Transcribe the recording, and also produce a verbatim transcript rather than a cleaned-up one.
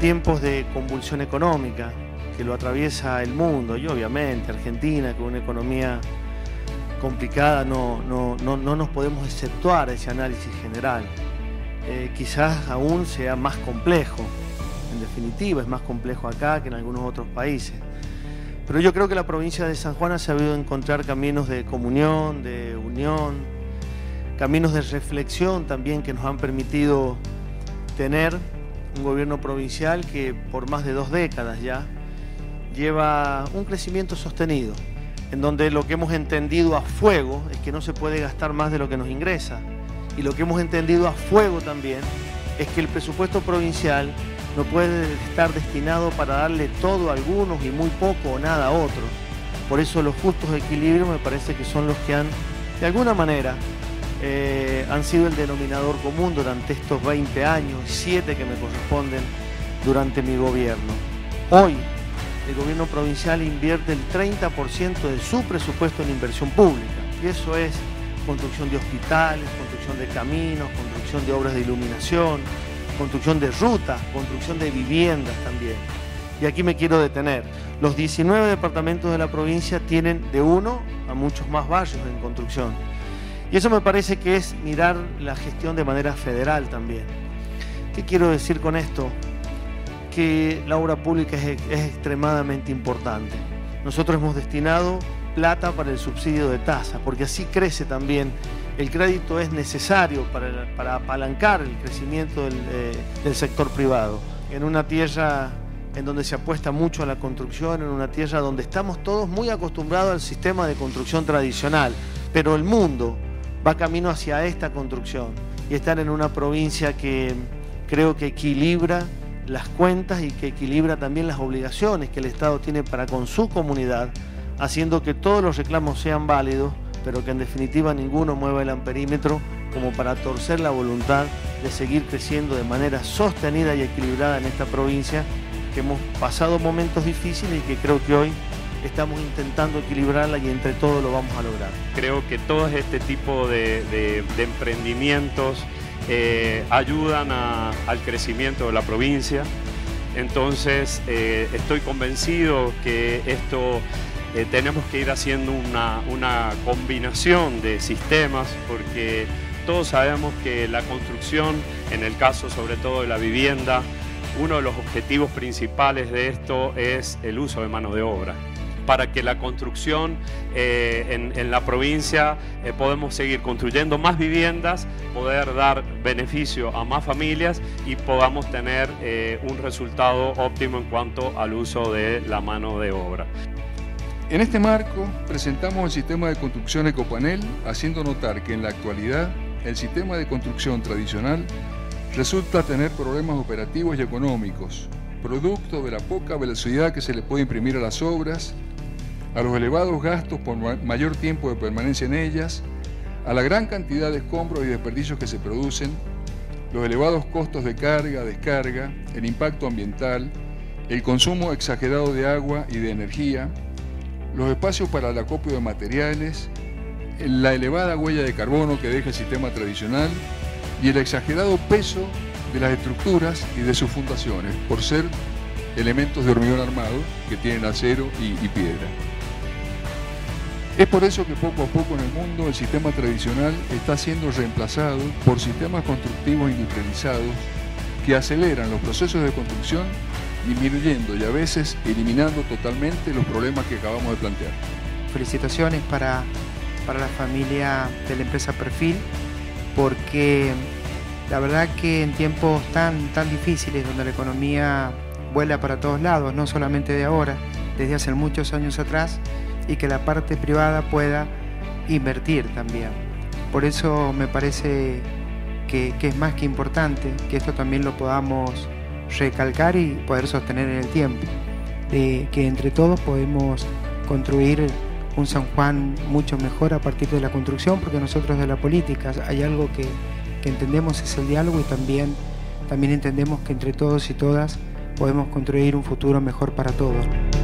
tiempos de convulsión económica que lo atraviesa el mundo y obviamente Argentina, con una economía complicada, no, no, no, no nos podemos exceptuar ese análisis general. Eh, quizás aún sea más complejo, en definitiva es más complejo acá que en algunos otros países. Pero yo creo que la provincia de San Juan ha sabido encontrar caminos de comunión, de unión, caminos de reflexión también que nos han permitido tener un gobierno provincial que por más de dos décadas ya lleva un crecimiento sostenido, en donde lo que hemos entendido a fuego es que no se puede gastar más de lo que nos ingresa. Y lo que hemos entendido a fuego también es que el presupuesto provincial no puede estar destinado para darle todo a algunos y muy poco o nada a otros. Por eso los justos equilibrios me parece que son los que han, de alguna manera, eh, han sido el denominador común durante estos veinte años, siete que me corresponden durante mi gobierno. Hoy, el gobierno provincial invierte el treinta por ciento de su presupuesto en inversión pública. Y eso es construcción de hospitales, construcción de caminos, construcción de obras de iluminación, construcción de rutas, construcción de viviendas también. Y aquí me quiero detener. Los diecinueve departamentos de la provincia tienen de uno a muchos más barrios en construcción. Y eso me parece que es mirar la gestión de manera federal también. ¿Qué quiero decir con esto? Que la obra pública es, es extremadamente importante. Nosotros hemos destinado plata para el subsidio de tasa, porque así crece también. El crédito es necesario para, para apalancar el crecimiento del, eh, del sector privado. En una tierra en donde se apuesta mucho a la construcción, en una tierra donde estamos todos muy acostumbrados al sistema de construcción tradicional, pero el mundo va camino hacia esta construcción y estar en una provincia que creo que equilibra las cuentas y que equilibra también las obligaciones que el Estado tiene para con su comunidad, haciendo que todos los reclamos sean válidos, pero que en definitiva ninguno mueva el amperímetro como para torcer la voluntad de seguir creciendo de manera sostenida y equilibrada en esta provincia, que hemos pasado momentos difíciles y que creo que hoy estamos intentando equilibrarla y entre todos lo vamos a lograr. Creo que todo este tipo de, de, de emprendimientos eh, ayudan a, al crecimiento de la provincia. Entonces eh, estoy convencido que esto eh, tenemos que ir haciendo una, una combinación de sistemas, porque todos sabemos que la construcción, en el caso sobre todo de la vivienda, uno de los objetivos principales de esto es el uso de mano de obra. Para que la construcción eh, en, en la provincia eh, podemos seguir construyendo más viviendas, poder dar beneficio a más familias y podamos tener eh, un resultado óptimo en cuanto al uso de la mano de obra. En este marco presentamos el sistema de construcción Ecopanel, haciendo notar que en la actualidad el sistema de construcción tradicional resulta tener problemas operativos y económicos, producto de la poca velocidad que se le puede imprimir a las obras, a los elevados gastos por mayor tiempo de permanencia en ellas, a la gran cantidad de escombros y desperdicios que se producen, los elevados costos de carga, descarga, el impacto ambiental, el consumo exagerado de agua y de energía, los espacios para el acopio de materiales, la elevada huella de carbono que deja el sistema tradicional y el exagerado peso de las estructuras y de sus fundaciones, por ser elementos de hormigón armado que tienen acero y, y piedra. Es por eso que poco a poco en el mundo el sistema tradicional está siendo reemplazado por sistemas constructivos industrializados que aceleran los procesos de construcción, disminuyendo y a veces eliminando totalmente los problemas que acabamos de plantear. Felicitaciones para, para la familia de la empresa Perfil, porque la verdad que en tiempos tan, tan difíciles, donde la economía vuela para todos lados, no solamente de ahora, desde hace muchos años atrás, y que la parte privada pueda invertir también. Por eso me parece que, que es más que importante que esto también lo podamos recalcar y poder sostener en el tiempo, de que entre todos podemos construir un San Juan mucho mejor a partir de la construcción, porque nosotros de la política hay algo que, que entendemos, es el diálogo, y también, también entendemos que entre todos y todas podemos construir un futuro mejor para todos.